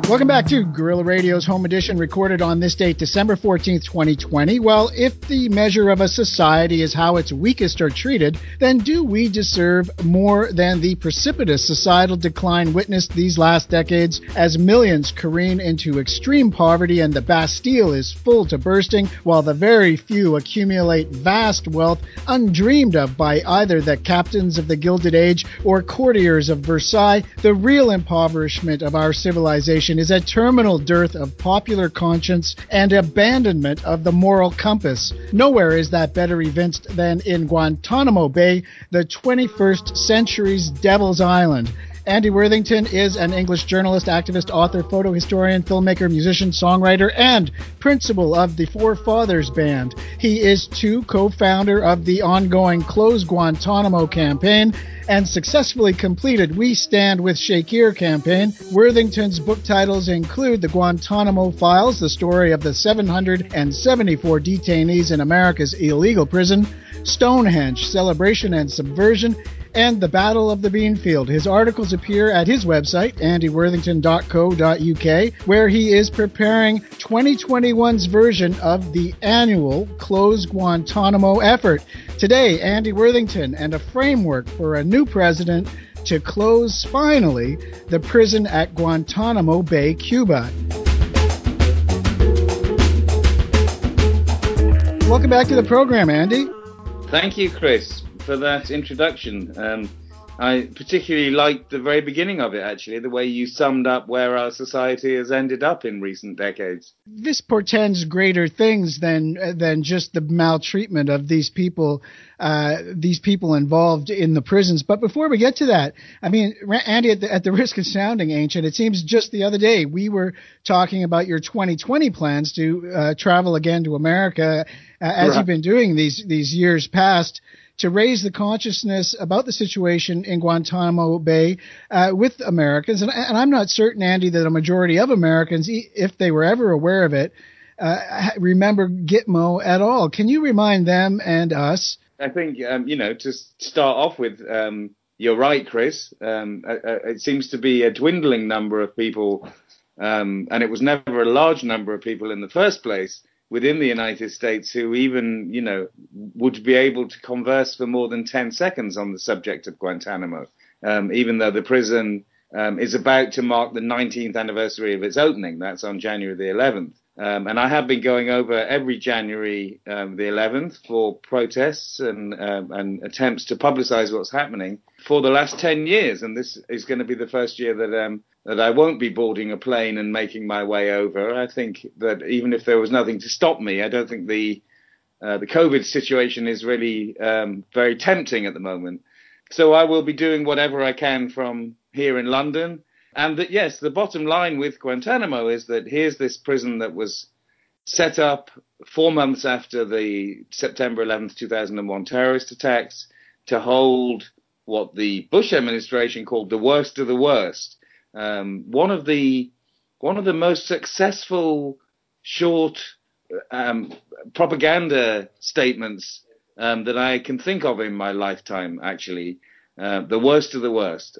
Welcome back to Guerrilla Radio's Home Edition, recorded on this date, December 14th, 2020. Well, if the measure of a society is how its weakest are treated, then do we deserve more than the precipitous societal decline witnessed these last decades as millions careen into extreme poverty and the Bastille is full to bursting, while the very few accumulate vast wealth undreamed of by either the captains of the Gilded Age or courtiers of Versailles? The real impoverishment of our civilization is a terminal dearth of popular conscience and abandonment of the moral compass. Nowhere is that better evinced than in Guantanamo Bay, the 21st century's Devil's Island. Andy Worthington is an English journalist, activist, author, photo historian, filmmaker, musician, songwriter, and principal of the Four Fathers Band. He is too co-founder of the ongoing Close Guantanamo campaign and successfully completed We Stand with Shakir campaign. Worthington's book titles include The Guantanamo Files, the story of the 774 detainees in America's illegal prison, Stonehenge, Celebration and Subversion, and The Battle of the Beanfield. His articles appear at his website, andyworthington.co.uk, where he is preparing 2021's version of the annual Close Guantanamo effort. Today, Andy Worthington and a framework for a new president to close, finally, the prison at Guantanamo Bay, Cuba. Welcome back to the program, Andy. Thank you, Chris, for that introduction. I particularly liked the very beginning of it, actually, the way you summed up where our society has ended up in recent decades. This portends greater things than just the maltreatment of these people involved in the prisons. But before we get to that, I mean, Andy, at the risk of sounding ancient, it seems just the other day we were talking about your 2020 plans to travel again to America, as you've been doing these years past, to raise the consciousness about the situation in Guantanamo Bay with Americans. And I'm not certain, Andy, that a majority of Americans, if they were ever aware of it, remember Gitmo at all. Can you remind them and us? I think, to start off with, you're right, Chris. It seems to be a dwindling number of people, and it was never a large number of people in the first place, within the United States who even, would be able to converse for more than 10 seconds on the subject of Guantanamo, even though the prison is about to mark the 19th anniversary of its opening. That's on January the 11th. And I have been going over every January the 11th for protests and attempts to publicize what's happening for the last 10 years. And this is going to be the first year that I won't be boarding a plane and making my way over. I think that even if there was nothing to stop me, I don't think the COVID situation is really very tempting at the moment. So I will be doing whatever I can from here in London. And that, yes, the bottom line with Guantanamo is that here's this prison that was set up 4 months after the September 11th, 2001 terrorist attacks to hold what the Bush administration called the worst of the worst. One of the most successful short propaganda statements that I can think of in my lifetime, actually. The worst of the worst.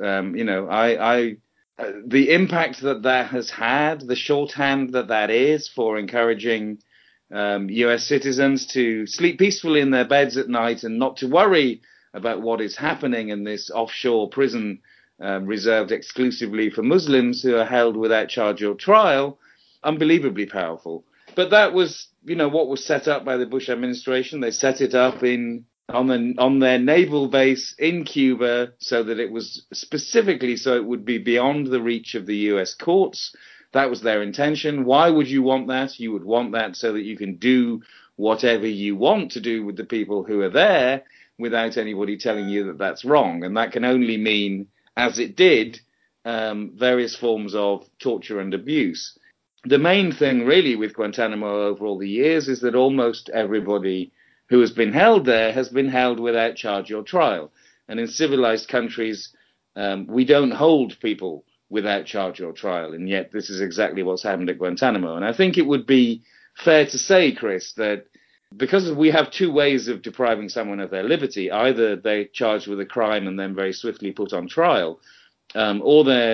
The impact that has had, the shorthand that is for encouraging U.S. citizens to sleep peacefully in their beds at night and not to worry about what is happening in this offshore prison reserved exclusively for Muslims who are held without charge or trial, unbelievably powerful. But that was, what was set up by the Bush administration. They set it up on their naval base in Cuba so that it was specifically so it would be beyond the reach of the U.S. courts. That was their intention. Why would you want that? You would want that so that you can do whatever you want to do with the people who are there without anybody telling you that that's wrong. And that can only mean, as it did, various forms of torture and abuse. The main thing really with Guantanamo over all the years is that almost everybody who has been held there has been held without charge or trial. And in civilized countries, we don't hold people without charge or trial. And yet this is exactly what's happened at Guantanamo. And I think it would be fair to say, Chris, that because we have two ways of depriving someone of their liberty, either they're charged with a crime and then very swiftly put on trial, or they're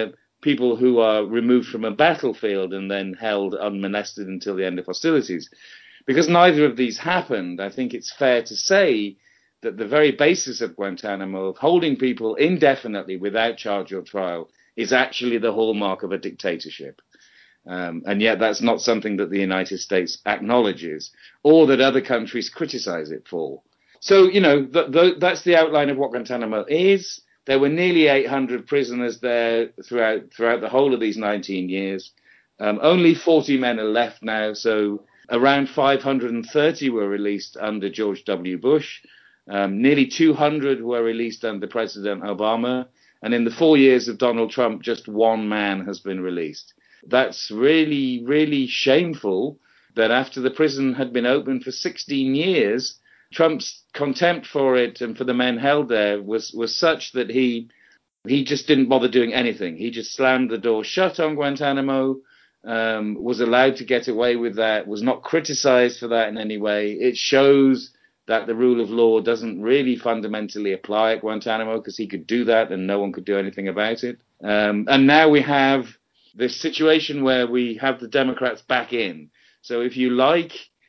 people who are removed from a battlefield and then held unmolested until the end of hostilities. Because neither of these happened, I think it's fair to say that the very basis of Guantanamo, of holding people indefinitely without charge or trial, is actually the hallmark of a dictatorship. And yet that's not something that the United States acknowledges or that other countries criticize it for. So, that's the outline of what Guantanamo is. There were nearly 800 prisoners there throughout the whole of these 19 years. Only 40 men are left now, so around 530 were released under George W. Bush. Nearly 200 were released under President Obama. And in the 4 years of Donald Trump, just one man has been released. That's really, really shameful that after the prison had been open for 16 years, Trump's contempt for it and for the men held there was such that he just didn't bother doing anything. He just slammed the door shut on Guantanamo, was allowed to get away with that, was not criticized for that in any way. It shows that the rule of law doesn't really fundamentally apply at Guantanamo, because he could do that and no one could do anything about it. And now we have this situation where we have the Democrats back in. So if you like,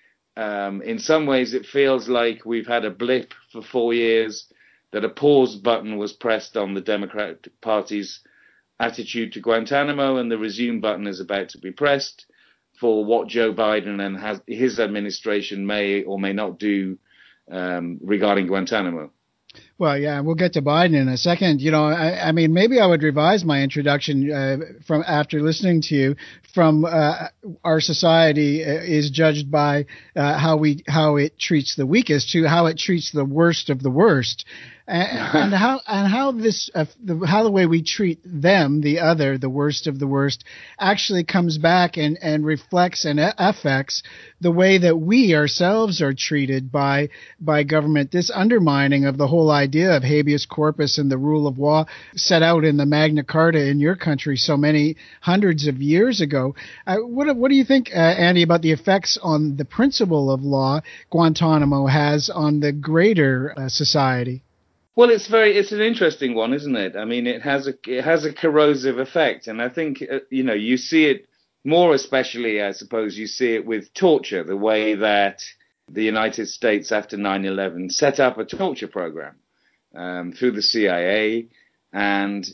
in some ways it feels like we've had a blip for 4 years, that a pause button was pressed on the Democratic Party's attitude to Guantanamo, and the resume button is about to be pressed for what Joe Biden and his administration may or may not do regarding Guantanamo. Well, yeah, we'll get to Biden in a second. I mean, maybe I would revise my introduction from after listening to you. From our society is judged by how it treats the weakest to how it treats the worst of the worst. And how the way we treat them, the other, the worst of the worst, actually comes back and reflects and affects the way that we ourselves are treated by government. This undermining of the whole idea of habeas corpus and the rule of law set out in the Magna Carta in your country so many hundreds of years ago. What do you think, Andy, about the effects on the principle of law Guantanamo has on the greater society? Well, it's an interesting one, isn't it? I mean, it has a corrosive effect, and I think you see it more, especially, I suppose, you see it with torture, the way that the United States after 9/11 set up a torture program through the CIA, and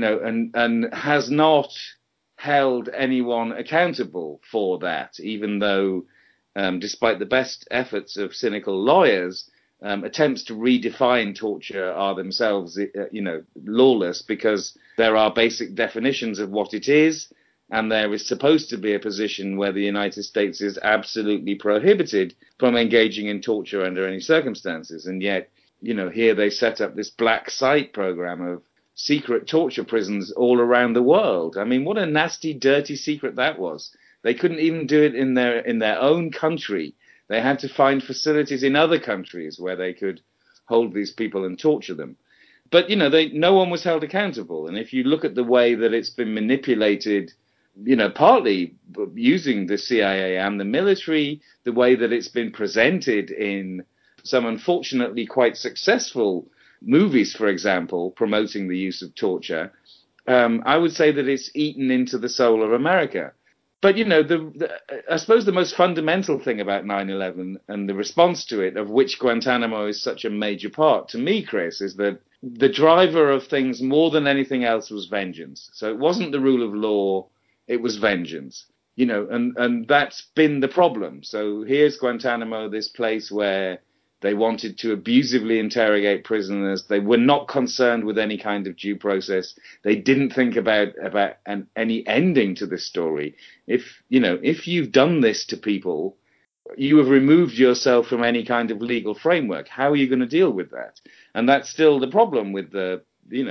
has not held anyone accountable for that, even though, despite the best efforts of cynical lawyers, attempts to redefine torture are themselves, lawless, because there are basic definitions of what it is, and there is supposed to be a position where the United States is absolutely prohibited from engaging in torture under any circumstances. And yet, here they set up this black site program of secret torture prisons all around the world. I mean, what a nasty, dirty secret that was. They couldn't even do it in their own country. They had to find facilities in other countries where they could hold these people and torture them. But, no one was held accountable. And if you look at the way that it's been manipulated, partly using the CIA and the military, the way that it's been presented in some unfortunately quite successful movies, for example, promoting the use of torture, I would say that it's eaten into the soul of America. But, I suppose the most fundamental thing about 9/11 and the response to it, of which Guantanamo is such a major part, to me, Chris, is that the driver of things more than anything else was vengeance. So it wasn't the rule of law, it was vengeance, and that's been the problem. So here's Guantanamo, this place where they wanted to abusively interrogate prisoners. They were not concerned with any kind of due process. They didn't think about any ending to this story. If you've done this to people, you have removed yourself from any kind of legal framework. How are you going to deal with that? And that's still the problem with the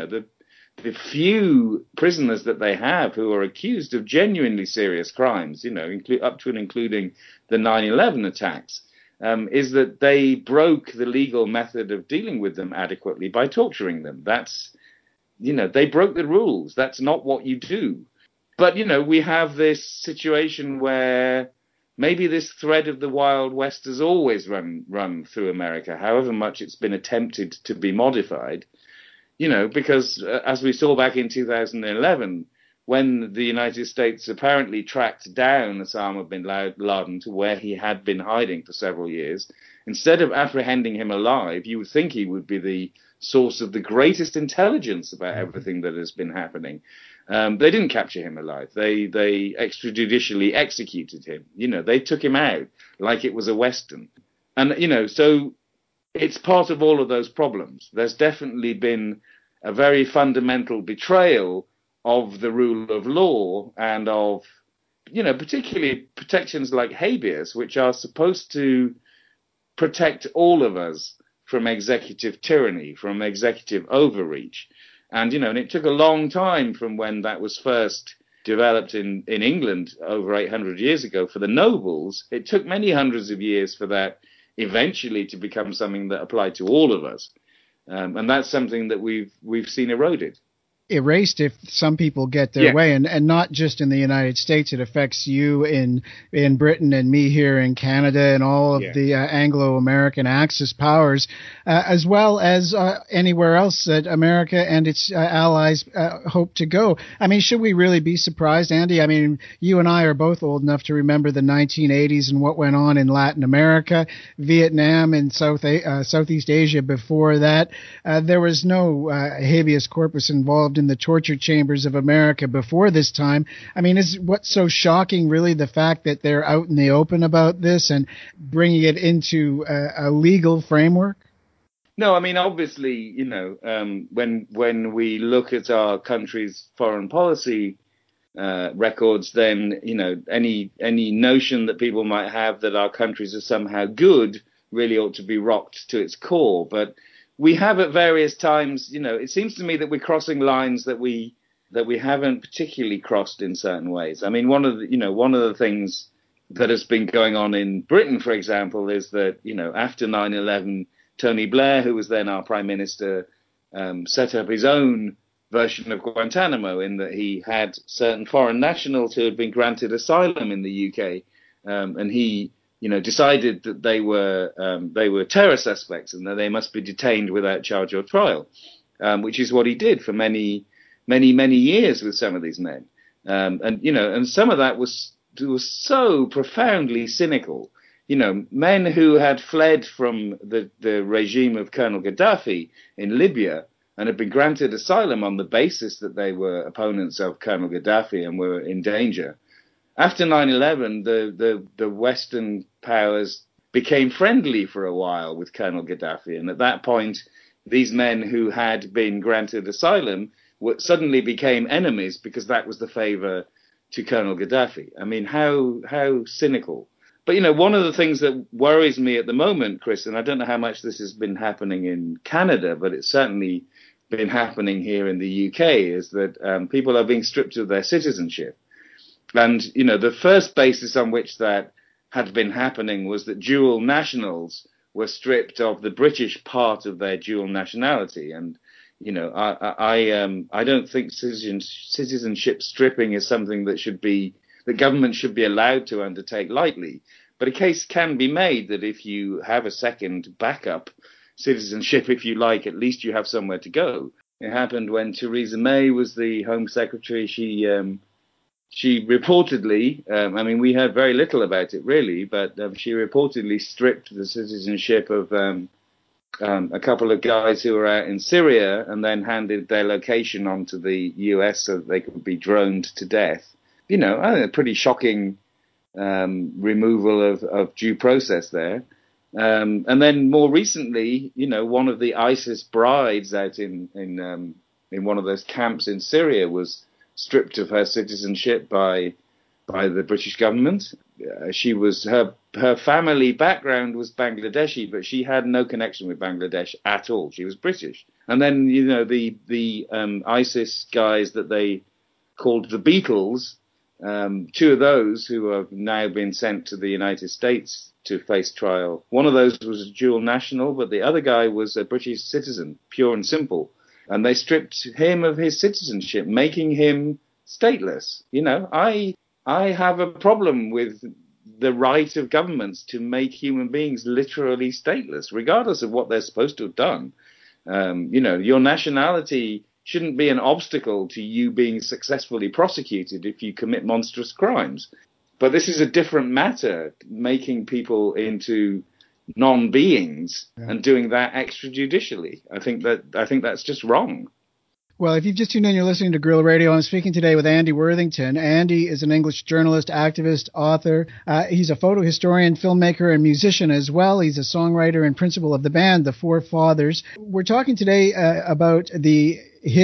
few prisoners that they have who are accused of genuinely serious crimes, up to and including the 9/11 attacks. Is that they broke the legal method of dealing with them adequately by torturing them. That's, they broke the rules. That's not what you do. But, we have this situation where maybe this thread of the Wild West has always run through America, however much it's been attempted to be modified, because as we saw back in 2011, when the United States apparently tracked down Osama bin Laden to where he had been hiding for several years, instead of apprehending him alive, you would think he would be the source of the greatest intelligence about everything that has been happening. They didn't capture him alive. They extrajudicially executed him. They took him out like it was a Western. And, so it's part of all of those problems. There's definitely been a very fundamental betrayal of the rule of law and of, particularly protections like habeas, which are supposed to protect all of us from executive tyranny, from executive overreach. And, and it took a long time from when that was first developed in England over 800 years ago for the nobles. It took many hundreds of years for that eventually to become something that applied to all of us. And that's something that we've seen eroded. Erased if some people get their way, and not just in the United States. It affects you in Britain and me here in Canada and all of the Anglo-American Axis powers, as well as anywhere else that America and its allies hope to go. I mean, should we really be surprised, Andy? I mean, you and I are both old enough to remember the 1980s and what went on in Latin America, Vietnam, and Southeast Asia before that. There was no habeas corpus involved in the torture chambers of America before this time. I mean, is what's so shocking really the fact that they're out in the open about this and bringing it into a legal framework? No, I mean, obviously, when we look at our country's foreign policy records, then, any notion that people might have that our countries are somehow good really ought to be rocked to its core. But we have at various times, it seems to me that we're crossing lines that we haven't particularly crossed in certain ways. I mean, one of the things that has been going on in Britain, for example, is that, after 9/11, Tony Blair, who was then our prime minister, set up his own version of Guantanamo in that he had certain foreign nationals who had been granted asylum in the UK, and he decided that they were terror suspects and that they must be detained without charge or trial, which is what he did for many, many, many years with some of these men. And some of that was so profoundly cynical. Men who had fled from the regime of Colonel Gaddafi in Libya and had been granted asylum on the basis that they were opponents of Colonel Gaddafi and were in danger. After 9/11, the Western powers became friendly for a while with Colonel Gaddafi. And at that point, these men who had been granted asylum suddenly became enemies because that was the favor to Colonel Gaddafi. I mean, how cynical. But, one of the things that worries me at the moment, Chris, and I don't know how much this has been happening in Canada, but it's certainly been happening here in the UK, is that people are being stripped of their citizenship. And, the first basis on which that had been happening was that dual nationals were stripped of the British part of their dual nationality. And, I don't think citizenship stripping is something that the government should be allowed to undertake lightly. But a case can be made that if you have a second backup citizenship, if you like, at least you have somewhere to go. It happened when Theresa May was the Home Secretary. She reportedly, we heard very little about it really, but she reportedly stripped the citizenship of a couple of guys who were out in Syria and then handed their location onto the US so that they could be droned to death. A pretty shocking removal of due process there. And then more recently, one of the ISIS brides out in one of those camps in Syria was stripped of her citizenship by the British government. Her family background was Bangladeshi, but she had no connection with Bangladesh at all. She was British. And then the ISIS guys that they called the Beatles, two of those who have now been sent to the United States to face trial. One of those was a dual national, but the other guy was a British citizen, pure and simple. And they stripped him of his citizenship, making him stateless. I have a problem with the right of governments to make human beings literally stateless, regardless of what they're supposed to have done. Your nationality shouldn't be an obstacle to you being successfully prosecuted if you commit monstrous crimes. But this is a different matter, making people into non-beings and doing that extrajudicially. I think that's just wrong. Well, if you've just tuned in, you're listening to Guerrilla Radio. I'm speaking today with Andy Worthington. Andy is an English journalist, activist, author. He's a photo historian, filmmaker, and musician as well. He's a songwriter and principal of the band, The Four Fathers. We're talking today about the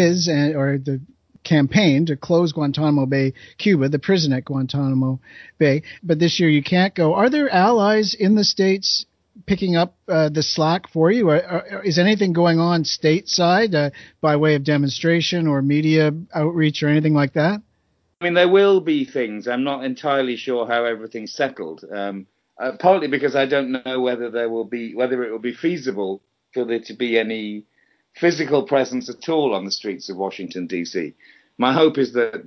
campaign to close Guantanamo Bay, Cuba, the prison at Guantanamo Bay. But this year you can't go. Are there allies in the States picking up the slack for you? Or is anything going on stateside by way of demonstration or media outreach or anything like that? I mean, there will be things. I'm not entirely sure how everything's settled. Partly because I don't know whether it will be feasible for there to be any physical presence at all on the streets of Washington D.C. My hope is that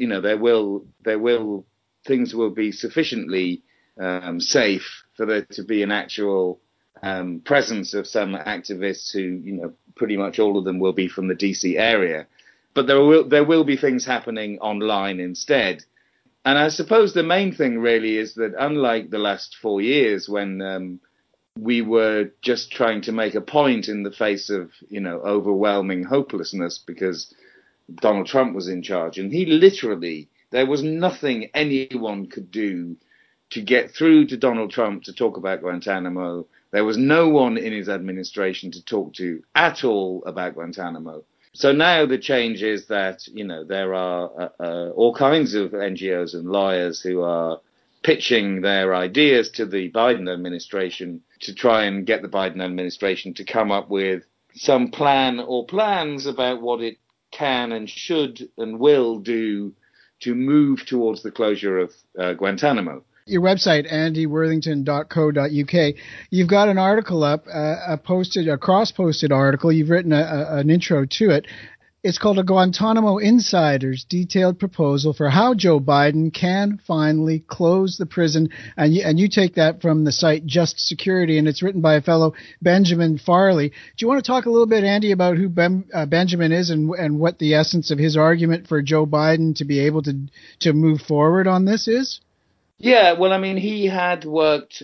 things will be sufficiently safe for there to be an actual presence of some activists who, pretty much all of them will be from the DC area. But there will be things happening online instead. And I suppose the main thing really is that unlike the last 4 years when we were just trying to make a point in the face of, overwhelming hopelessness because Donald Trump was in charge, and there was nothing anyone could do to get through to Donald Trump to talk about Guantanamo. There was no one in his administration to talk to at all about Guantanamo. So now the change is that, there are all kinds of NGOs and lawyers who are pitching their ideas to the Biden administration to try and get the Biden administration to come up with some plan or plans about what it can and should and will do to move towards the closure of Guantanamo. Your website, andyworthington.co.uk, you've got an article up, a cross-posted article. You've written an intro to it. It's called A Guantanamo Insider's Detailed Proposal for How Joe Biden Can Finally Close the Prison. And you take that from the site Just Security, and it's written by a fellow, Benjamin Farley. Do you want to talk a little bit, Andy, about who Benjamin is and what the essence of his argument for Joe Biden to be able to move forward on this is? Yeah, well, I mean, he had worked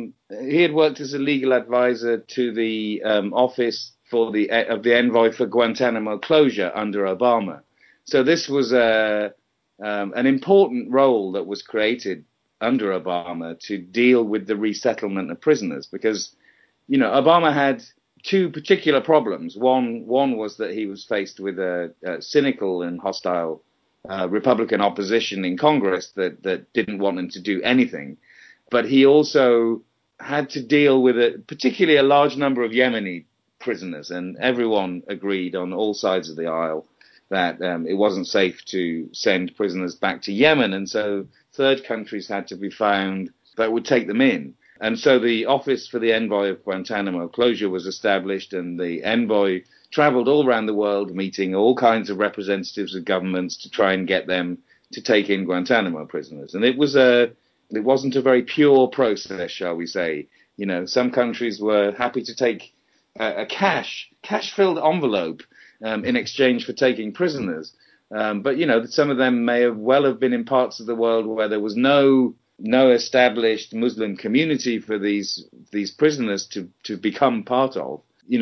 as a legal advisor to the office of the envoy for Guantanamo closure under Obama. So this was an important role that was created under Obama to deal with the resettlement of prisoners, because, Obama had two particular problems. One was that he was faced with a cynical and hostile Republican opposition in Congress that didn't want him to do anything. But he also had to deal with particularly a large number of Yemeni prisoners, and everyone agreed on all sides of the aisle that it wasn't safe to send prisoners back to Yemen, and so third countries had to be found that would take them in. And so the Office for the Envoy of Guantanamo Closure was established, and the envoy traveled all around the world, meeting all kinds of representatives of governments to try and get them to take in Guantanamo prisoners. And it wasn't a very pure process, shall we say. Some countries were happy to take a cash-filled envelope in exchange for taking prisoners. But some of them may have been in parts of the world where there was no established Muslim community for these prisoners to become part of.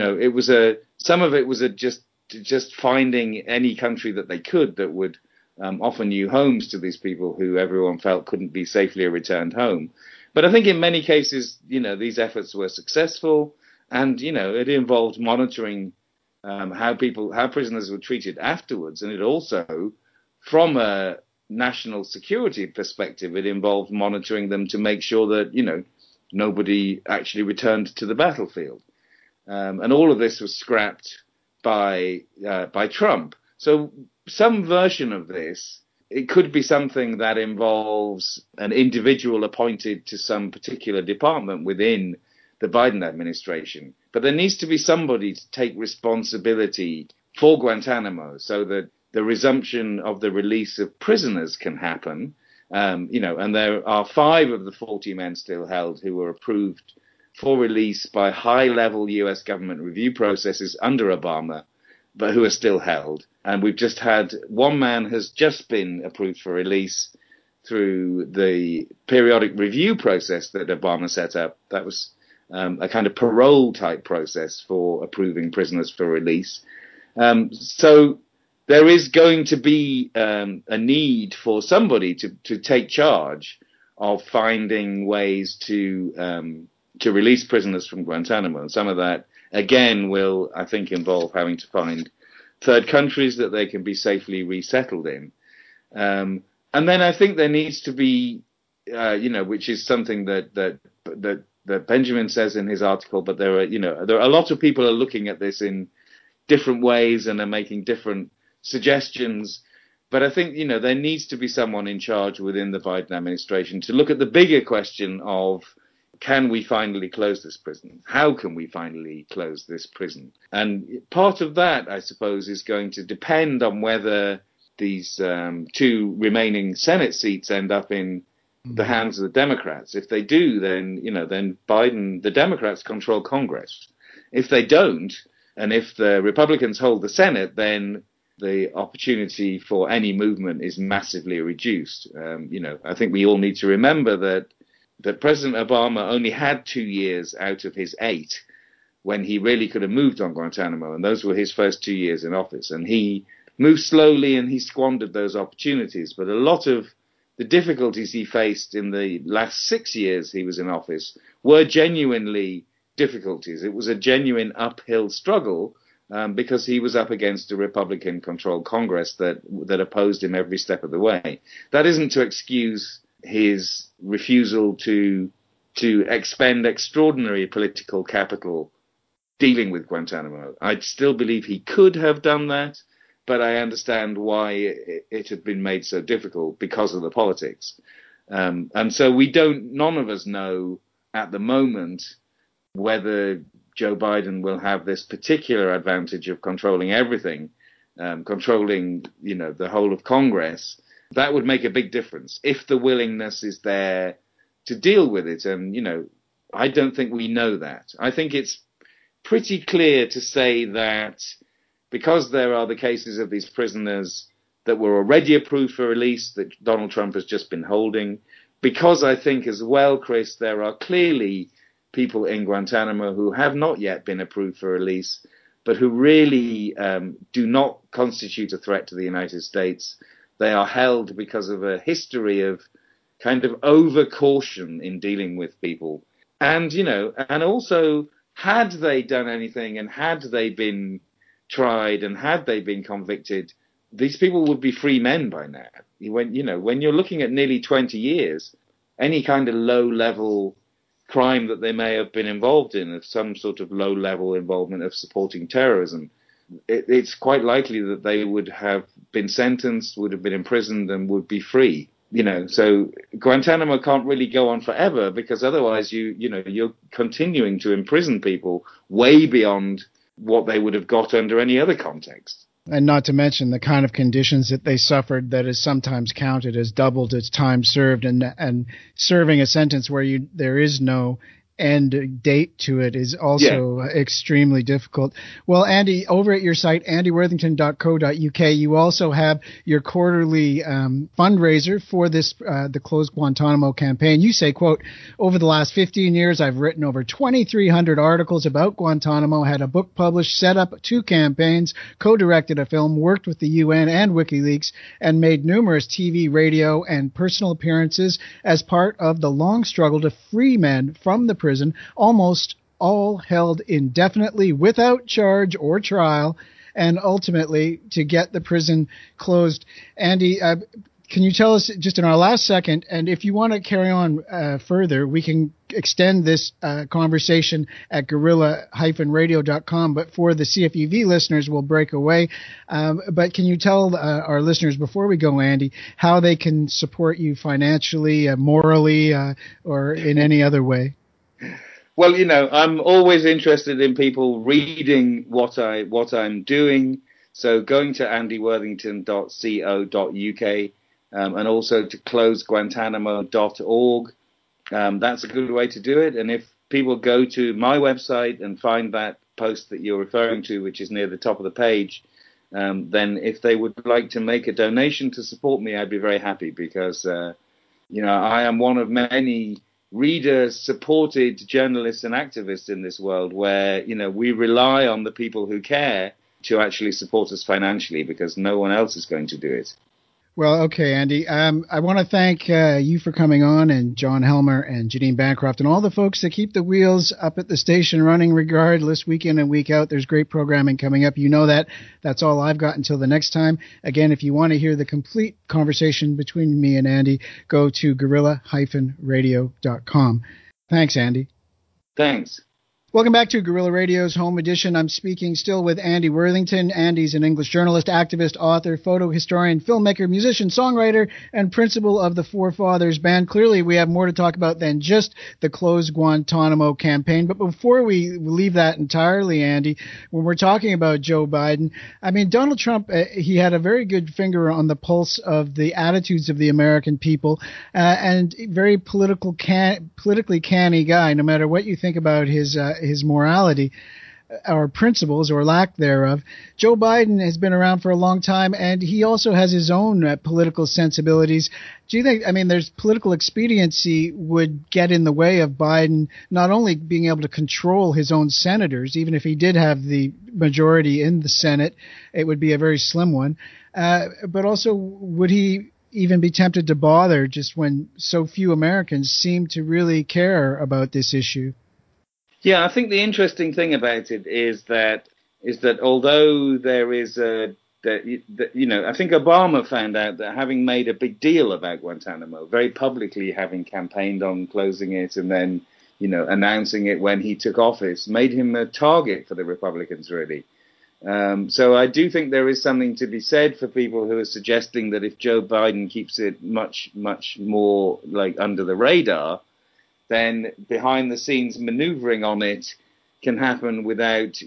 Some of it was just finding any country that they could that would offer new homes to these people who everyone felt couldn't be safely returned home. But I think in many cases, these efforts were successful, and it involved monitoring how prisoners were treated afterwards, and it also, from a national security perspective, it involved monitoring them to make sure that nobody actually returned to the battlefield. And all of this was scrapped by Trump. So some version of this, it could be something that involves an individual appointed to some particular department within the Biden administration. But there needs to be somebody to take responsibility for Guantanamo so that the resumption of the release of prisoners can happen. And there are 5 of the 40 men still held who were approved for release by high-level U.S. government review processes under Obama. but who are still held. And we've just had one man has just been approved for release through the periodic review process that Obama set up. That was a kind of parole type process for approving prisoners for release. So there is going to be a need for somebody to take charge of finding ways to release prisoners from Guantanamo. And some of that, again, will, I think, involve having to find third countries that they can be safely resettled in. And then I think there needs to be, which is something that Benjamin says in his article, but there are a lot of people are looking at this in different ways and are making different suggestions. But I think, there needs to be someone in charge within the Biden administration to look at the bigger question of, can we finally close this prison? How can we finally close this prison? And part of that, I suppose, is going to depend on whether these two remaining Senate seats end up in the hands of the Democrats. If they do, then, then Biden, the Democrats control Congress. If they don't, and if the Republicans hold the Senate, then the opportunity for any movement is massively reduced. I think we all need to remember that President Obama only had 2 years out of his 8 when he really could have moved on Guantanamo, and those were his first 2 years in office. And he moved slowly and he squandered those opportunities. But a lot of the difficulties he faced in the last 6 years he was in office were genuinely difficulties. It was a genuine uphill struggle because he was up against a Republican-controlled Congress that opposed him every step of the way. That isn't to excuse his refusal to expend extraordinary political capital dealing with Guantanamo. I still believe he could have done that, but I understand why it had been made so difficult because of the politics. And so none of us know at the moment whether Joe Biden will have this particular advantage of controlling everything, controlling, the whole of Congress. That would make a big difference if the willingness is there to deal with it. And, I don't think we know that. I think it's pretty clear to say that because there are the cases of these prisoners that were already approved for release that Donald Trump has just been holding, because I think as well, Chris, there are clearly people in Guantanamo who have not yet been approved for release, but who really do not constitute a threat to the United States. They are held because of a history of kind of over caution in dealing with people. And, and also, had they done anything and had they been tried and had they been convicted, these people would be free men by now. When you're looking at nearly 20 years, any kind of low-level crime that they may have been involved in, of some sort of low-level involvement of supporting terrorism, it's quite likely that they would have been sentenced, would have been imprisoned, and would be free. So Guantanamo can't really go on forever because otherwise you're continuing to imprison people way beyond what they would have got under any other context. And not to mention the kind of conditions that they suffered that is sometimes counted as doubled its time served, and serving a sentence where there is no end date to it is also extremely difficult. Well, Andy, over at your site, andyworthington.co.uk, you also have your quarterly fundraiser for this the Close Guantanamo campaign. You say, quote, over the last 15 years, I've written over 2,300 articles about Guantanamo, had a book published, set up 2 campaigns, co-directed a film, worked with the UN and WikiLeaks, and made numerous TV, radio, and personal appearances as part of the long struggle to free men from the prison, almost all held indefinitely without charge or trial, and ultimately to get the prison closed. Andy, can you tell us just in our last second, and if you want to carry on further, we can extend this conversation at guerrilla-radio.com, but for the CFUV listeners, we'll break away. But can you tell our listeners, before we go, Andy, how they can support you financially, morally, or in any other way? Well, I'm always interested in people reading what I'm doing. So going to andyworthington.co.uk and also to closeguantanamo.org, that's a good way to do it. And if people go to my website and find that post that you're referring to, which is near the top of the page, then if they would like to make a donation to support me, I'd be very happy, because I am one of many reader-supported journalists and activists in this world where, we rely on the people who care to actually support us financially, because no one else is going to do it. Well, okay, Andy. I want to thank you for coming on, and John Helmer and Janine Bancroft and all the folks that keep the wheels up at the station running regardless, week in and week out. There's great programming coming up. You know that. That's all I've got until the next time. Again, if you want to hear the complete conversation between me and Andy, go to guerrilla-radio.com. Thanks, Andy. Thanks. Welcome back to Guerrilla Radio's Home Edition. I'm speaking still with Andy Worthington. Andy's an English journalist, activist, author, photo historian, filmmaker, musician, songwriter, and principal of the Four Fathers Band. Clearly, we have more to talk about than just the Close Guantanamo campaign. But before we leave that entirely, Andy, when we're talking about Joe Biden, I mean, Donald Trump, he had a very good finger on the pulse of the attitudes of the American people, and very politically canny guy, no matter what you think about his morality or principles or lack thereof. Joe Biden has been around for a long time, and he also has his own political sensibilities. Do you think, there's political expediency would get in the way of Biden not only being able to control his own senators, even if he did have the majority in the Senate, it would be a very slim one, but also would he even be tempted to bother just when so few Americans seem to really care about this issue? Yeah, I think the interesting thing about it is that although there is I think Obama found out that having made a big deal about Guantanamo, very publicly having campaigned on closing it and then, announcing it when he took office, made him a target for the Republicans, really. So I do think there is something to be said for people who are suggesting that if Joe Biden keeps it much, much more like under the radar, then behind the scenes maneuvering on it can happen without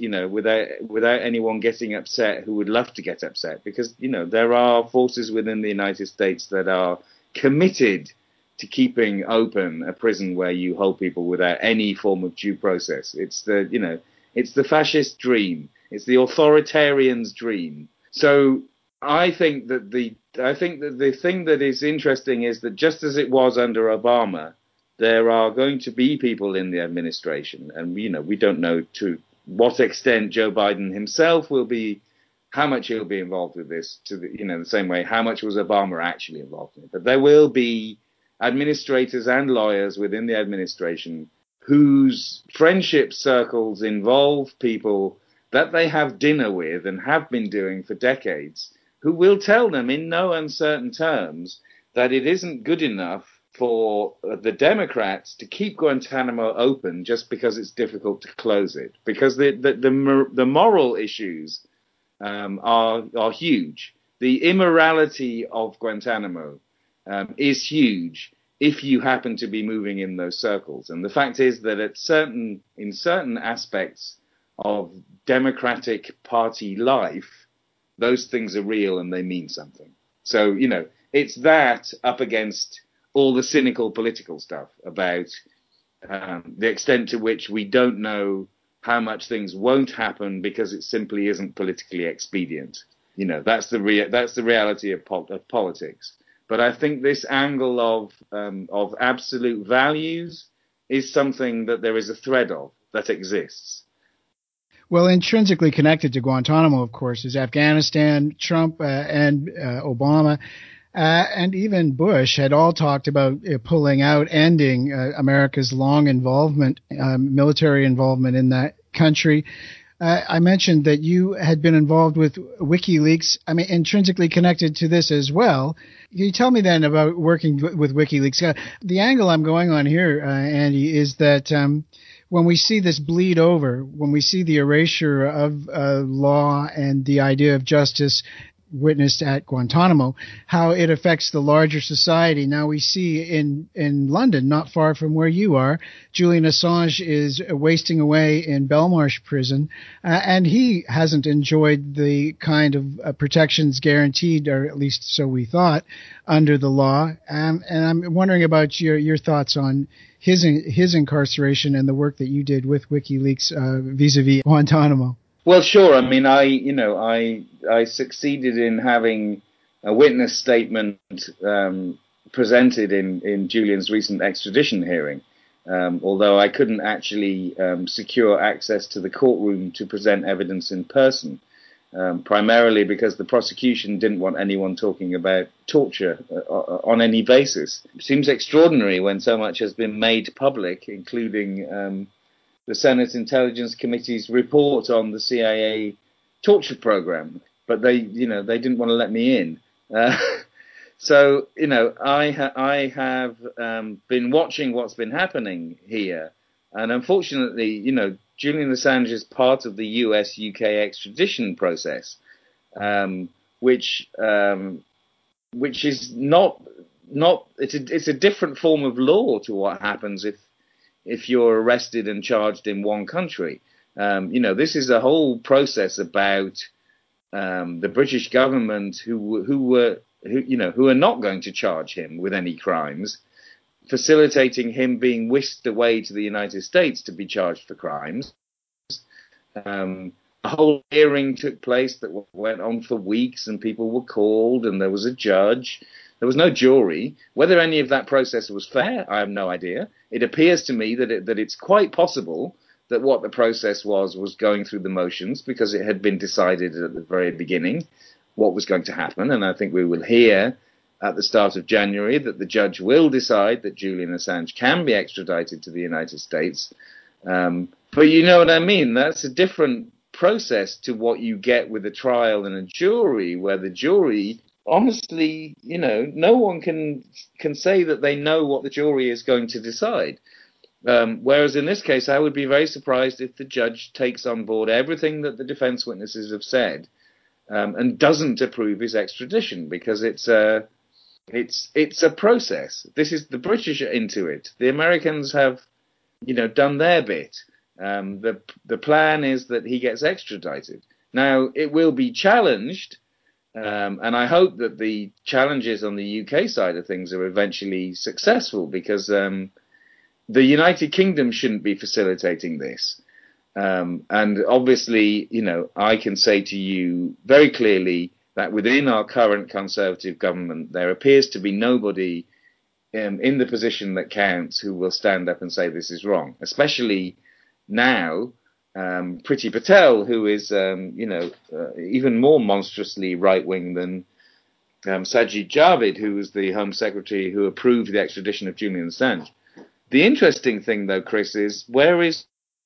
anyone getting upset who would love to get upset, because, there are forces within the United States that are committed to keeping open a prison where you hold people without any form of due process. It's the fascist dream. It's the authoritarian's dream. So I think that the thing that is interesting is that just as it was under Obama, there are going to be people in the administration, and we don't know to what extent Joe Biden himself will be, how much he'll be involved with this, the same way how much was Obama actually involved in it. But there will be administrators and lawyers within the administration whose friendship circles involve people that they have dinner with and have been doing for decades, who will tell them in no uncertain terms that it isn't good enough for the Democrats to keep Guantanamo open just because it's difficult to close it, because the moral issues are huge. The immorality of Guantanamo is huge if you happen to be moving in those circles. And the fact is that in certain aspects of Democratic Party life, those things are real and they mean something. So, it's that up against all the cynical political stuff about the extent to which we don't know how much things won't happen because it simply isn't politically expedient. That's the reality of politics. But I think this angle of absolute values is something that there is a thread of that exists. Well, intrinsically connected to Guantanamo, of course, is Afghanistan. Trump and Obama and even Bush had all talked about pulling out, ending America's long involvement, military involvement in that country. I mentioned that you had been involved with WikiLeaks. Intrinsically connected to this as well. Can you tell me then about working with WikiLeaks? The angle I'm going on here, Andy, is that when we see this bleed over, when we see the erasure of law and the idea of justice witnessed at Guantanamo, how it affects the larger society. Now we see in London, not far from where you are, Julian Assange is wasting away in Belmarsh prison, and he hasn't enjoyed the kind of protections guaranteed, or at least so we thought, under the law. And I'm wondering about your thoughts on his incarceration and the work that you did with WikiLeaks vis-a-vis Guantanamo. Well, sure. I mean, I succeeded in having a witness statement presented in Julian's recent extradition hearing, although I couldn't actually secure access to the courtroom to present evidence in person, primarily because the prosecution didn't want anyone talking about torture on any basis. It seems extraordinary when so much has been made public, including the Senate Intelligence Committee's report on the CIA torture program, but they didn't want to let me in. So, I have been watching what's been happening here, and unfortunately, Julian Assange is part of the US-UK extradition process, which is not it's a different form of law to what happens if you're arrested and charged in one country. This is a whole process about the British government who are not going to charge him with any crimes, facilitating him being whisked away to the United States to be charged for crimes. A whole hearing took place that went on for weeks, and people were called, and there was a judge. There was no jury. Whether any of that process was fair, I have no idea. It appears to me that it's quite possible that what the process was going through the motions, because it had been decided at the very beginning what was going to happen. And I think we will hear at the start of January that the judge will decide that Julian Assange can be extradited to the United States. But you know what I mean? That's a different process to what you get with a trial and a jury, where the jury, honestly, no one can say that they know what the jury is going to decide. Whereas in this case, I would be very surprised if the judge takes on board everything that the defense witnesses have said and doesn't approve his extradition, because it's a process. This is the British are into it. The Americans have, done their bit. The plan is that he gets extradited. Now, it will be challenged. And I hope that the challenges on the UK side of things are eventually successful, because the United Kingdom shouldn't be facilitating this. And obviously, I can say to you very clearly that within our current Conservative government, there appears to be nobody in the position that counts who will stand up and say this is wrong, especially now. Priti Patel, who is, even more monstrously right-wing than Sajid Javid, who was the Home Secretary who approved the extradition of Julian Assange. The interesting thing, though, Chris, is where is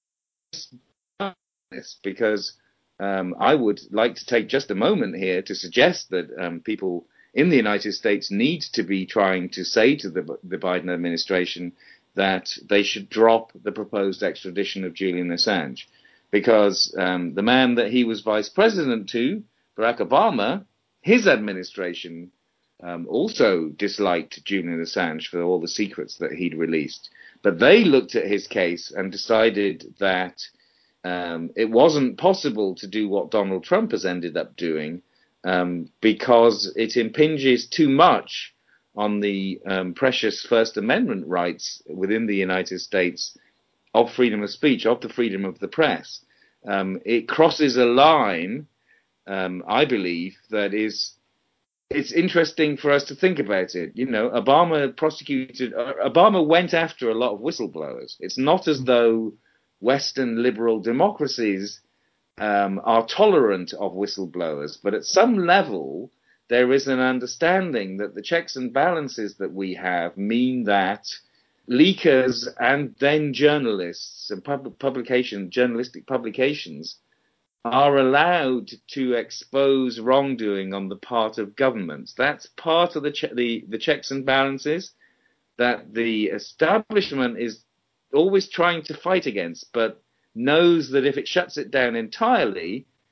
this? Because I would like to take just a moment here to suggest that people in the United States need to be trying to say to the Biden administration that they should drop the proposed extradition of Julian Assange. Because the man that he was vice president to, Barack Obama, his administration also disliked Julian Assange for all the secrets that he'd released. But they looked at his case and decided that it wasn't possible to do what Donald Trump has ended up doing because it impinges too much on the precious First Amendment rights within the United States of freedom of speech, of the freedom of the press. It crosses a line, I believe, that is, it's interesting for us to think about it. Obama went after a lot of whistleblowers. It's not as though Western liberal democracies are tolerant of whistleblowers, but at some level, there is an understanding that the checks and balances that we have mean that leakers and then journalists and journalistic publications are allowed to expose wrongdoing on the part of governments. That's part of the checks and balances that the establishment is always trying to fight against, but knows that if it shuts it down entirely,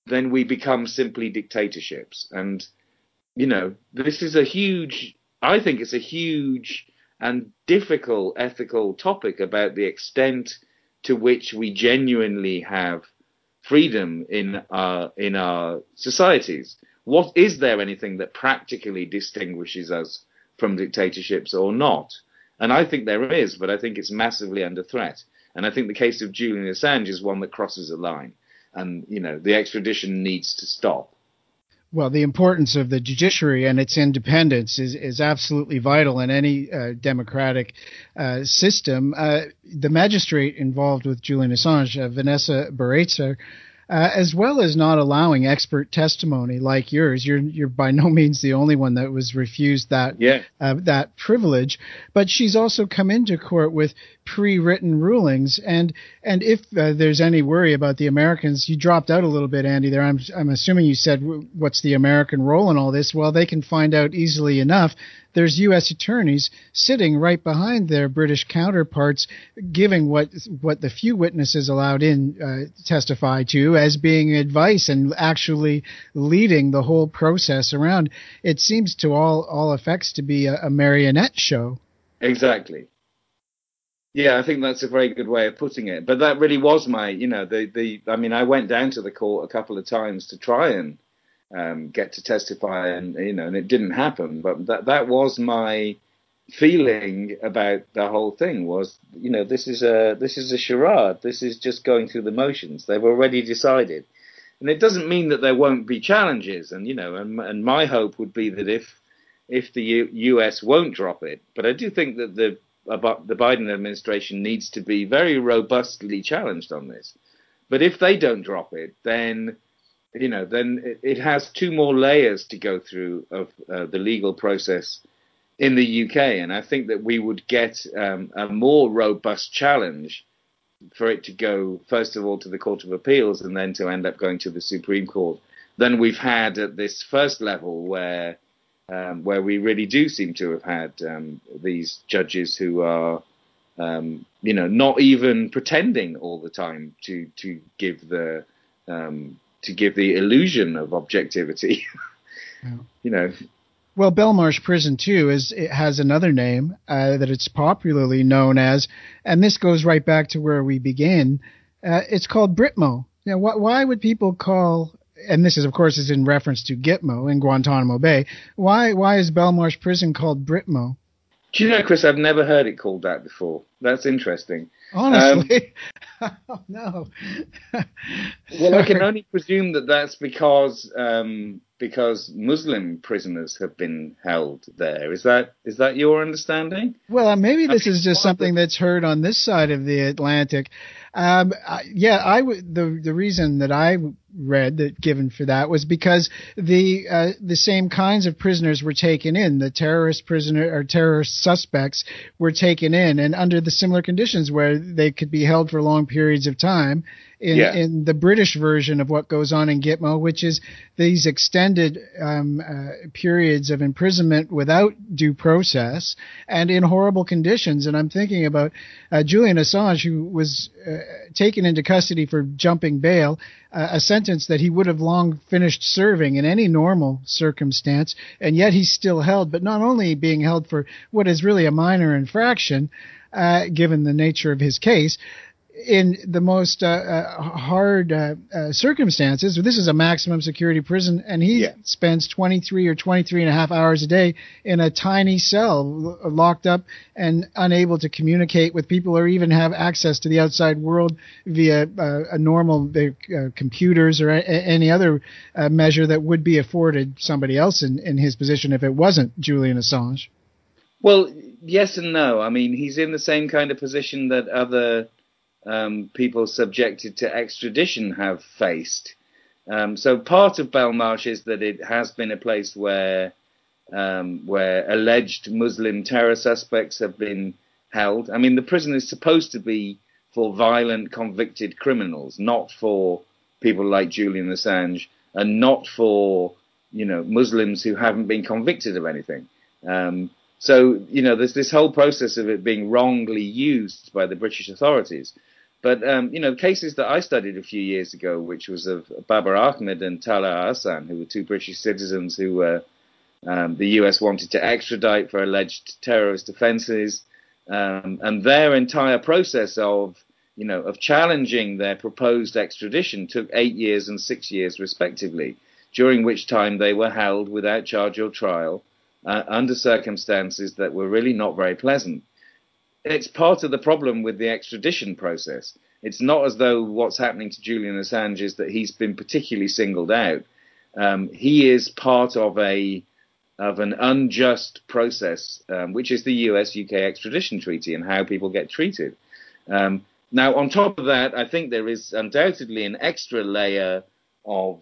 then we become simply dictatorships. And, this is I think it's a huge and difficult ethical topic about the extent to which we genuinely have freedom in our societies. Is there anything that practically distinguishes us from dictatorships or not? And I think there is, but I think it's massively under threat. And I think the case of Julian Assange is one that crosses a line. And, the extradition needs to stop. Well, the importance of the judiciary and its independence is absolutely vital in any democratic system. The magistrate involved with Julian Assange, Vanessa Baraitser, as well as not allowing expert testimony like yours. You're by no means the only one that was refused that privilege. But she's also come into court with pre-written rulings, and if there's any worry about the Americans, you dropped out a little bit, Andy. There, I'm assuming you said, what's the American role in all this? Well, they can find out easily enough. There's U.S. attorneys sitting right behind their British counterparts, giving what the few witnesses allowed in testify to as being advice and actually leading the whole process around. It seems to all effects to be a marionette show. Exactly. Yeah, I think that's a very good way of putting it. But that really was my, I went down to the court a couple of times to try and get to testify, and it didn't happen. But that was my feeling about the whole thing. Was, this is a charade. This is just going through the motions. They've already decided, and it doesn't mean that there won't be challenges. And and my hope would be that if the U.S. won't drop it, but I do think that the Biden administration needs to be very robustly challenged on this. But if they don't drop it, then it has two more layers to go through of the legal process in the UK, and I think that we would get a more robust challenge for it to go, first of all, to the Court of Appeals and then to end up going to the Supreme Court than we've had at this first level, where we really do seem to have had these judges who are, not even pretending all the time to give the illusion of objectivity. Yeah. Well, Belmarsh Prison too it has another name that it's popularly known as, and this goes right back to where we begin. It's called Britmo. Now, why would people call? And this is, of course, in reference to Gitmo in Guantanamo Bay. Why is Belmarsh Prison called Britmo? Do you know, Chris, I've never heard it called that before. That's interesting. Honestly? Oh, no. Well, I can only presume that that's because Muslim prisoners have been held there. Is that your understanding? Well, maybe this is just something that's heard on this side of the Atlantic. The reason that I read that given for that was because the same kinds of prisoners were taken in. The terrorist suspects were taken in, and under the similar conditions where they could be held for long periods of time. In the British version of what goes on in Gitmo, which is these extended periods of imprisonment without due process and in horrible conditions. And I'm thinking about Julian Assange, who was taken into custody for jumping bail, a sentence that he would have long finished serving in any normal circumstance, and yet he's still held, but not only being held for what is really a minor infraction, given the nature of his case, in the most hard circumstances. This is a maximum security prison, and he spends 23 or 23 and a half hours a day in a tiny cell, locked up and unable to communicate with people or even have access to the outside world via a normal computers or any other measure that would be afforded somebody else in his position if it wasn't Julian Assange. Well, yes and no. I mean, he's in the same kind of position that other people subjected to extradition have faced. So part of Belmarsh is that it has been a place where alleged Muslim terror suspects have been held. I mean, the prison is supposed to be for violent convicted criminals, not for people like Julian Assange, and not for Muslims who haven't been convicted of anything. So there's this whole process of it being wrongly used by the British authorities. But cases that I studied a few years ago, which was of Babar Ahmed and Talha Hassan, who were two British citizens who were the US wanted to extradite for alleged terrorist offences, and their entire process of challenging their proposed extradition took 8 years and 6 years respectively, during which time they were held without charge or trial under circumstances that were really not very pleasant. It's part of the problem with the extradition process. It's not as though what's happening to Julian Assange is that he's been particularly singled out. He is part of an unjust process, which is the US-UK extradition treaty and how people get treated. Now, on top of that, I think there is undoubtedly an extra layer of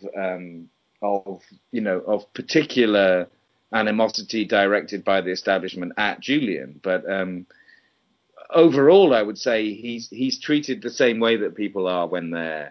particular animosity directed by the establishment at Julian. But overall, I would say he's treated the same way that people are when they're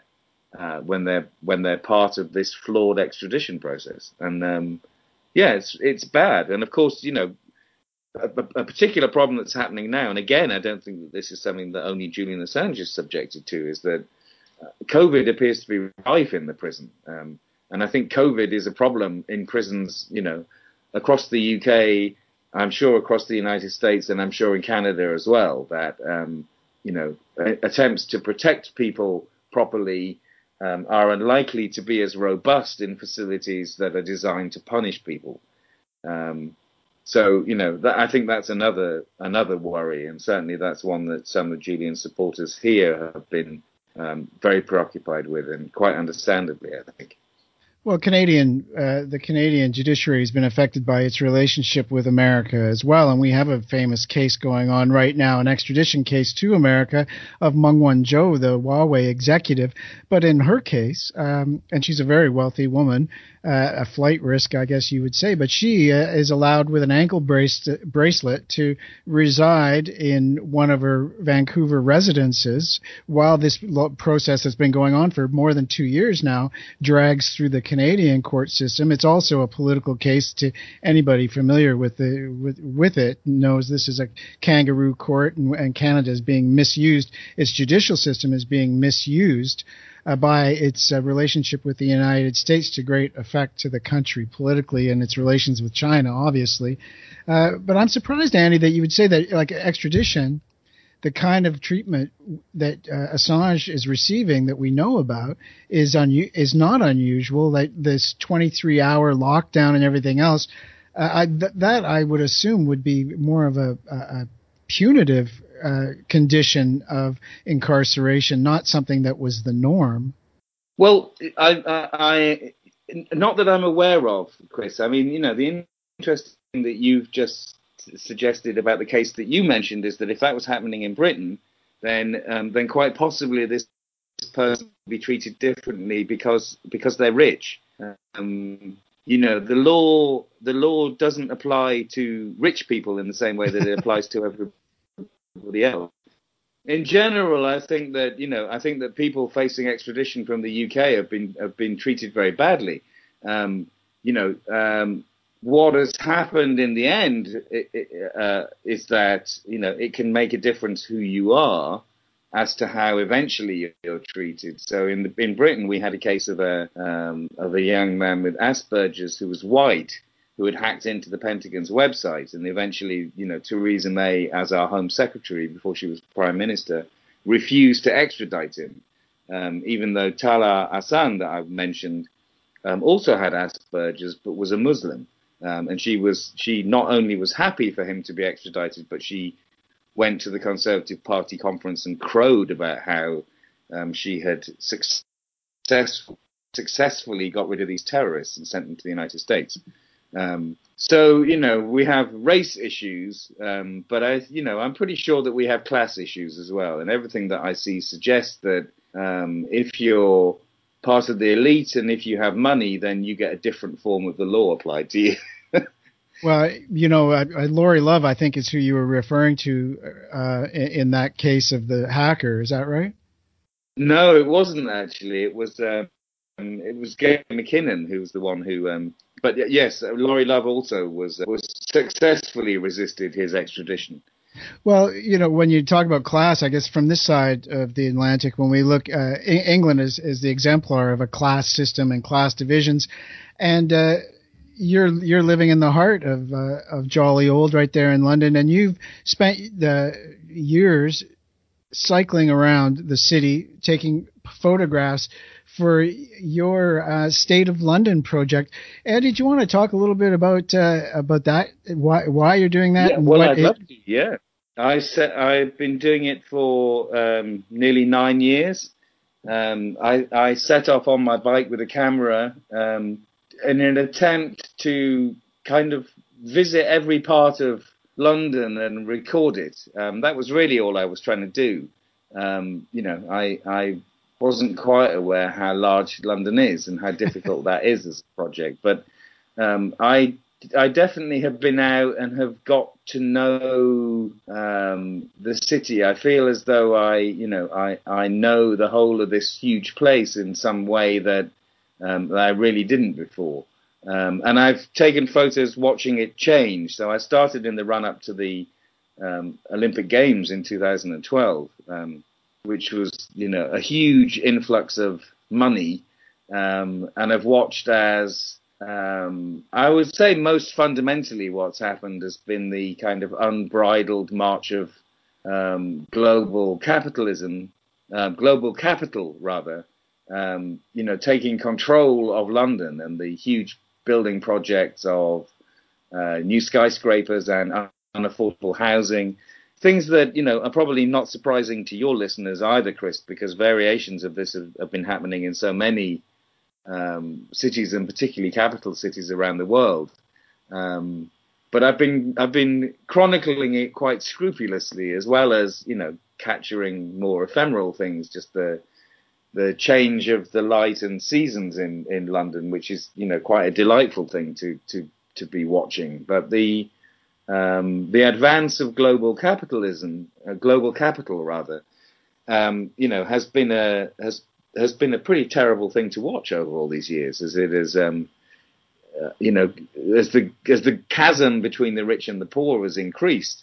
part of this flawed extradition process. And it's bad. And of course, a particular problem that's happening now, and again, I don't think that this is something that only Julian Assange is subjected to, is that COVID appears to be rife in the prison. And I think COVID is a problem in prisons, across the UK, I'm sure across the United States, and I'm sure in Canada as well, that, attempts to protect people properly are unlikely to be as robust in facilities that are designed to punish people. I think that's another worry, and certainly that's one that some of Julian's supporters here have been very preoccupied with, and quite understandably, I think. Well, the Canadian judiciary has been affected by its relationship with America as well, and we have a famous case going on right now, an extradition case to America of Meng Wanzhou, the Huawei executive. But in her case, and she's a very wealthy woman, a flight risk, I guess you would say, but she is allowed with an ankle bracelet to reside in one of her Vancouver residences while this process has been going on for more than 2 years now, drags through the Canadian court system. It's also a political case. To anybody familiar with it knows this is a kangaroo court, and Canada is being misused. Its judicial system is being misused by its relationship with the United States to great effect to the country politically and its relations with China, obviously. But I'm surprised, Andy, that you would say that, like extradition, the kind of treatment that Assange is receiving that we know about is not unusual. Like this 23-hour lockdown and everything else, that I would assume would be more of a punitive condition of incarceration, not something that was the norm. Well, I not that I'm aware of, Chris. I mean, the interesting thing that you've just suggested about the case that you mentioned is that if that was happening in Britain, then quite possibly this person would be treated differently because they're rich. The law doesn't apply to rich people in the same way that it applies to everybody else. In general, I think that people facing extradition from the UK have been treated very badly. What has happened in the end is that it can make a difference who you are as to how eventually you're treated. So in Britain, we had a case of a young man with Asperger's who was white, who had hacked into the Pentagon's website, and eventually, Theresa May, as our Home Secretary before she was Prime Minister, refused to extradite him, even though Talha Hassan, that I've mentioned, also had Asperger's but was a Muslim. And she not only was happy for him to be extradited, but she went to the Conservative Party conference and crowed about how she had successfully got rid of these terrorists and sent them to the United States. We have race issues, but I'm pretty sure that we have class issues as well. And everything that I see suggests that if you're part of the elite and if you have money, then you get a different form of the law applied to you. Well, Lori Love, I think, is who you were referring to in that case of the hacker. Is that right? No, it wasn't actually. It was Gary McKinnon who was the one who. But yes, Lori Love also was successfully resisted his extradition. Well, when you talk about class, I guess from this side of the Atlantic, when we look, England is the exemplar of a class system and class divisions, and you're living in the heart of jolly old right there in London, and you've spent the years cycling around the city, taking photographs for your State of London project. Andy, do you want to talk a little bit about that? Why you're doing that? Yeah, And well, I'd love to. Yeah, I've been doing it for nearly 9 years. I set off on my bike with a camera in an attempt to kind of visit every part of London and record it. That was really all I was trying to do. I wasn't quite aware how large London is and how difficult that is as a project, but I definitely have been out and have got to know the city. I feel as though I know the whole of this huge place in some way that I really didn't before. And I've taken photos watching it change. So I started in the run-up to the Olympic Games in 2012, which was, a huge influx of money. And I've watched as, I would say most fundamentally what's happened has been the kind of unbridled march of global capitalism, global capital rather, taking control of London and the huge building projects of new skyscrapers and unaffordable housing, things that are probably not surprising to your listeners either, Chris, because variations of this have been happening in so many cities, and particularly capital cities around the world. But I've been chronicling it quite scrupulously, as well as capturing more ephemeral things, just the change of the light and seasons in London, which is quite a delightful thing to be watching. But the advance of global capitalism, global capital rather, has been a pretty terrible thing to watch over all these years, as it is, as the chasm between the rich and the poor has increased,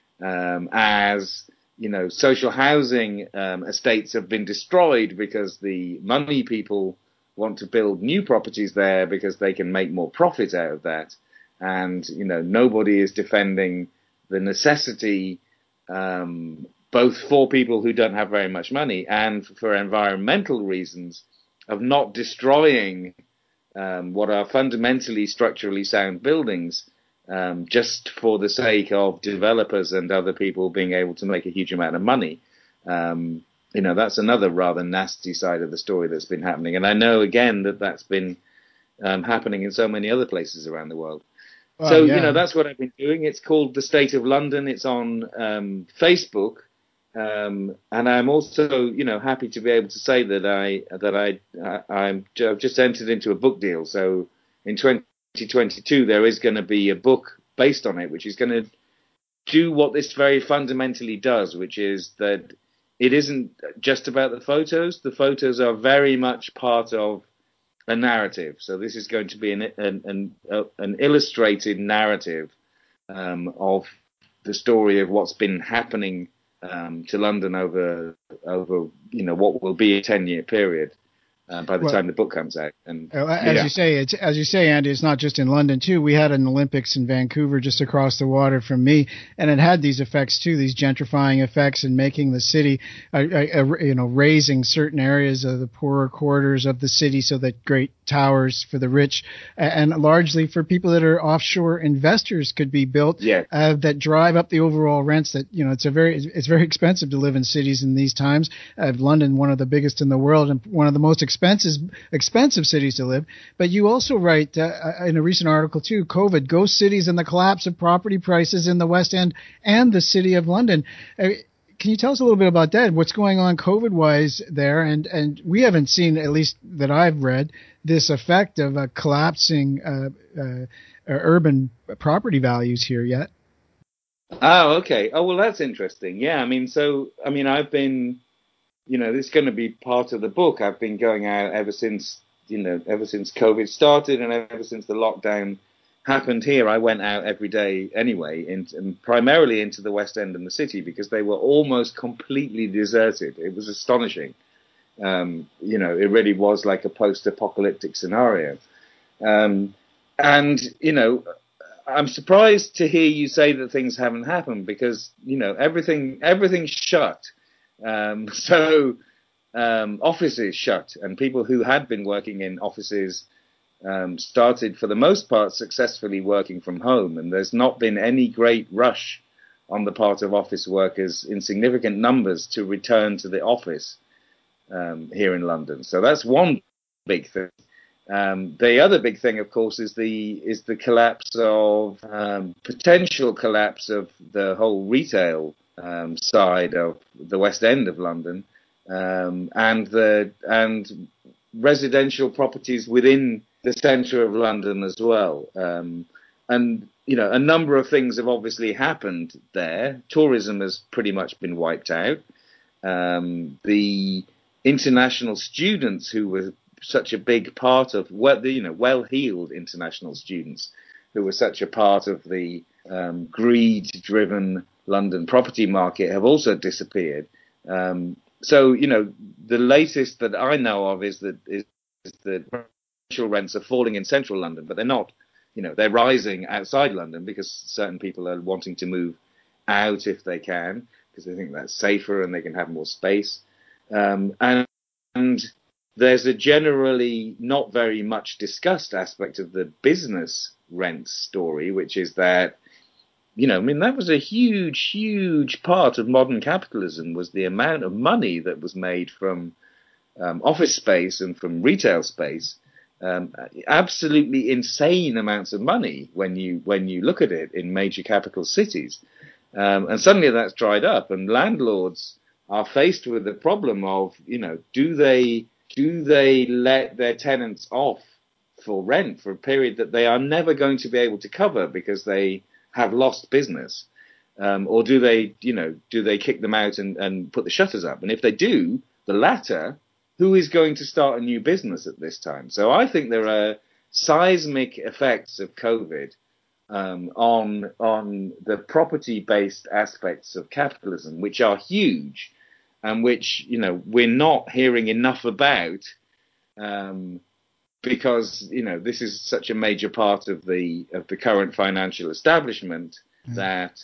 as social housing estates have been destroyed because the money people want to build new properties there because they can make more profit out of that. And, nobody is defending the necessity, both for people who don't have very much money and for environmental reasons, of not destroying what are fundamentally structurally sound buildings, just for the sake of developers and other people being able to make a huge amount of money. That's another rather nasty side of the story that's been happening. And I know, again, that's been happening in so many other places around the world. So, that's what I've been doing. It's called The State of London. It's on Facebook. And I'm also, happy to be able to say that I've just entered into a book deal. So in 2022, there is going to be a book based on it, which is going to do what this very fundamentally does, which is that it isn't just about the photos. The photos are very much part of a narrative. So this is going to be an illustrated narrative of the story of what's been happening to London over what will be a 10-year period by the time the book comes out. And as you say, Andy, it's not just in London too. We had an Olympics in Vancouver, just across the water from me, and it had these effects too, these gentrifying effects, and making the city, raising certain areas of the poorer quarters of the city so that great towers for the rich and largely for people that are offshore investors could be built that drive up the overall rents. That it's very expensive to live in cities in these times. London, one of the biggest in the world and one of the most expensive cities to live. But you also write in a recent article too, COVID, ghost cities and the collapse of property prices in the West End and the City of London. Can you tell us a little bit about that? What's going on COVID-wise there? And we haven't seen, at least that I've read, this effect of collapsing urban property values here yet. Oh, okay. Oh, well, that's interesting. Yeah, I've been, this is going to be part of the book. I've been going out ever since COVID started and ever since the lockdown happened here, I went out every day anyway, and primarily into the West End and the city, because they were almost completely deserted. It was astonishing. It really was like a post-apocalyptic scenario. And, I'm surprised to hear you say that things haven't happened, because, everything's shut. Offices shut, and people who had been working in offices started, for the most part, successfully working from home, and there's not been any great rush on the part of office workers in significant numbers to return to the office here in London. So that's one big thing. The other big thing, of course, is the collapse of potential collapse of the whole retail side of the West End of London, and residential properties within the centre of London as well. A number of things have obviously happened there. Tourism has pretty much been wiped out. The international students who were such a big part of well-heeled international students who were such a part of the greed-driven London property market have also disappeared. The latest that I know of is that residential rents are falling in central London, but they're not. They're rising outside London because certain people are wanting to move out if they can, because they think that's safer and they can have more space. And there's a generally not very much discussed aspect of the business rent story, which is that, that was a huge, huge part of modern capitalism, was the amount of money that was made from office space and from retail space. Absolutely insane amounts of money when you look at it in major capital cities. And suddenly that's dried up, and landlords are faced with the problem of, do they let their tenants off for rent for a period that they are never going to be able to cover because they have lost business, or do they kick them out and put the shutters up? And if they do the latter, who is going to start a new business at this time? So I think there are seismic effects of COVID on the property-based aspects of capitalism, which are huge, and which we're not hearing enough about, because this is such a major part of the current financial establishment that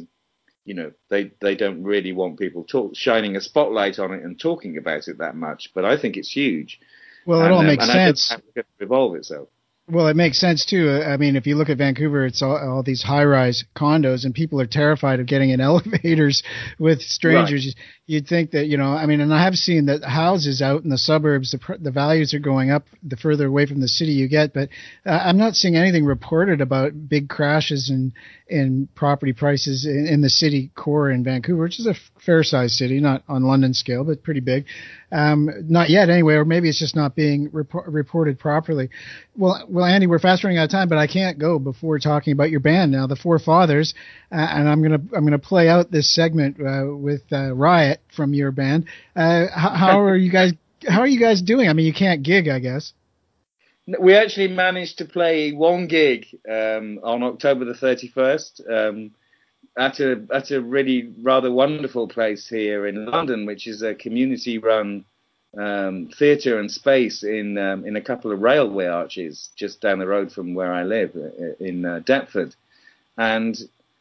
they don't really want people shining a spotlight on it and talking about it that much. But I think it's huge. Well, it all makes sense. I think it's going to evolve itself. Well, it makes sense, too. I mean, if you look at Vancouver, it's all these high-rise condos, and people are terrified of getting in elevators with strangers. Right. You'd think that, and I have seen that houses out in the suburbs, the values are going up the further away from the city you get, but I'm not seeing anything reported about big crashes in property prices in the city core in Vancouver, which is a fair-sized city, not on London scale, but pretty big. Not yet, anyway, or maybe it's just not being reported properly. Well, Andy, we're fast running out of time, but I can't go before talking about your band now, the Four Fathers, and I'm gonna play out this segment with Riot from your band. How are you guys? How are you guys doing? I mean, you can't gig, I guess. We actually managed to play one gig on October the 31st at a really rather wonderful place here in London, which is a community-run theatre and space in a couple of railway arches just down the road from where I live in Deptford. And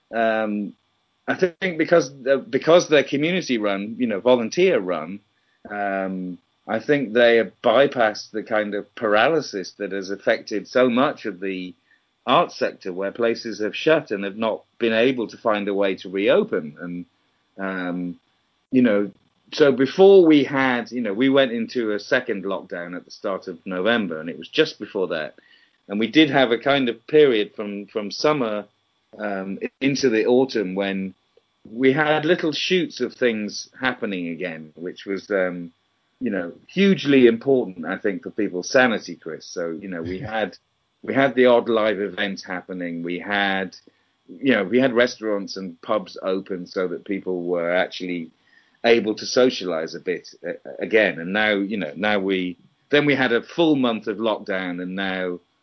I think because they're community-run, volunteer-run, I think they have bypassed the kind of paralysis that has affected so much of the art sector, where places have shut and have not been able to find a way to reopen. And, so before we had, we went into a second lockdown at the start of November, and it was just before that. And we did have a kind of period from summer into the autumn when we had little shoots of things happening again, which was, hugely important, I think, for people's sanity, Chris. So, we had the odd live event happening. We had restaurants and pubs open so that people were actually able to socialize a bit again. And now, we had a full month of lockdown, and now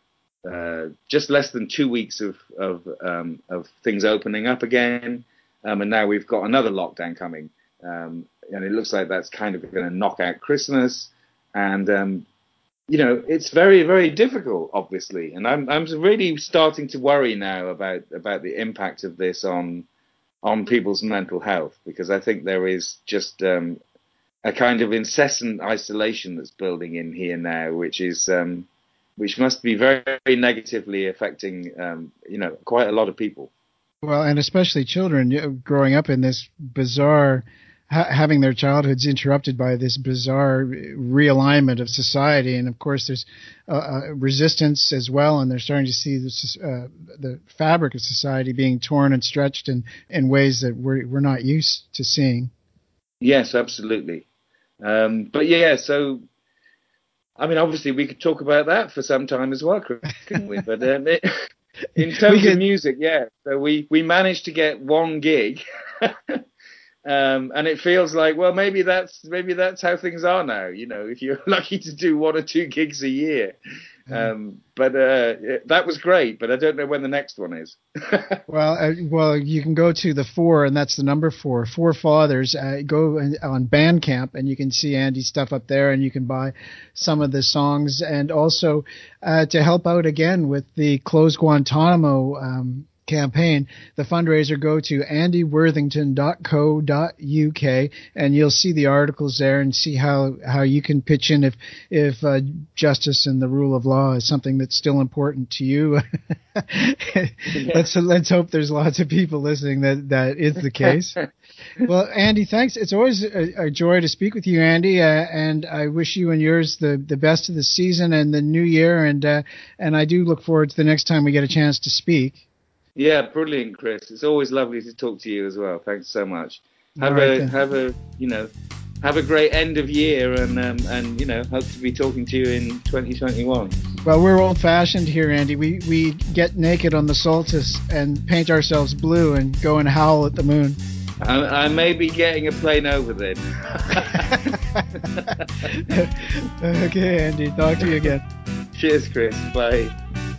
just less than 2 weeks of things opening up again, and now we've got another lockdown coming, and it looks like that's kind of going to knock out Christmas, and it's very, very difficult, obviously, and I'm really starting to worry now about the impact of this on people's mental health, because I think there is just a kind of incessant isolation that's building in here now, which must be very, very negatively affecting quite a lot of people. Well, and especially children growing up in this bizarre, having their childhoods interrupted by this bizarre realignment of society. And of course, there's resistance as well, and they're starting to see the fabric of society being torn and stretched in ways that we're not used to seeing. Yes, absolutely. But yeah, so I mean, obviously, we could talk about that for some time as well, couldn't we? But in terms of music, yeah. So we managed to get one gig, and it feels like, well, maybe that's how things are now. If you're lucky to do 1 or 2 gigs a year. But that was great, but I don't know when the next one is. Well, you can go to the 4, and that's the number 4, Four Fathers. Go on Bandcamp, and you can see Andy's stuff up there, and you can buy some of the songs. And also, to help out again with the Close Guantanamo campaign, the fundraiser, go to andyworthington.co.uk, and you'll see the articles there and see how you can pitch in if justice and the rule of law is something that's still important to you. Let's hope there's lots of people listening that is the case. Well, Andy, thanks. It's always a joy to speak with you, Andy, and I wish you and yours the best of the season and the new year, and I do look forward to the next time we get a chance to speak. Yeah, brilliant, Chris. It's always lovely to talk to you as well. Thanks so much. Have a great end of year, and hope to be talking to you in 2021. Well, we're old-fashioned here, Andy. We get naked on the solstice and paint ourselves blue and go and howl at the moon. I may be getting a plane over then. Okay, Andy. Talk to you again. Cheers, Chris. Bye.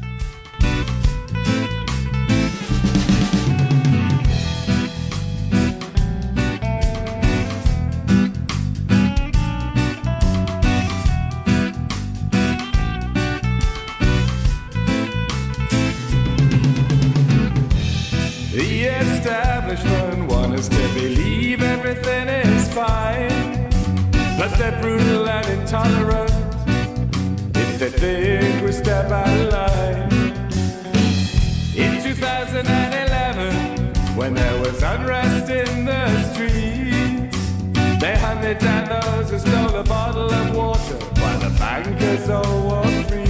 The establishment want us to believe everything is fine, but they're brutal and intolerant if they think we step out of line. In 2011, when there was unrest in the streets, they hunted down those who stole a bottle of water while the bankers all walked free.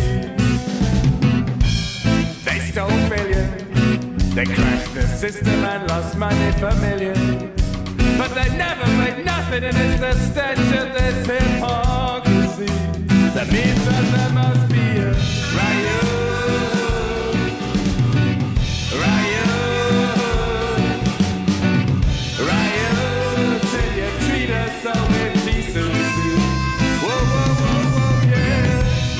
They stole billions. They crashed the system and lost money for millions. But they never made nothing, and it's the stench of this hypocrisy that means that there must be a riot. Riot till you treat us so indecency. Whoa, whoa, whoa, whoa, yeah.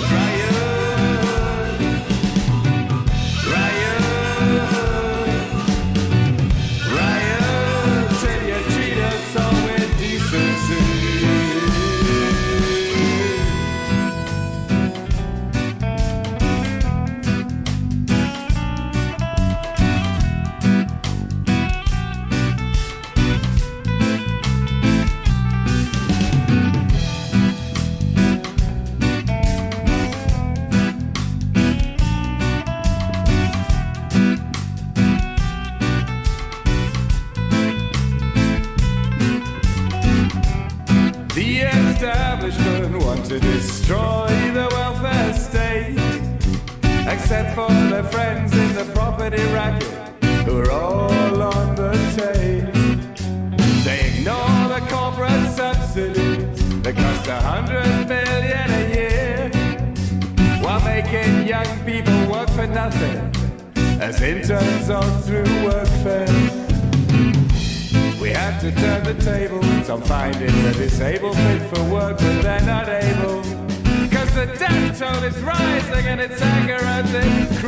The establishment want to destroy the welfare state, except for their friends in the property racket who are all on the tape. They ignore the corporate subsidies that cost $100 billion a year, while making young people work for nothing as interns on through workfare. We have to turn the tables on finding the disabled fit for work, but they're not able, 'cause the death toll is rising and its anger as it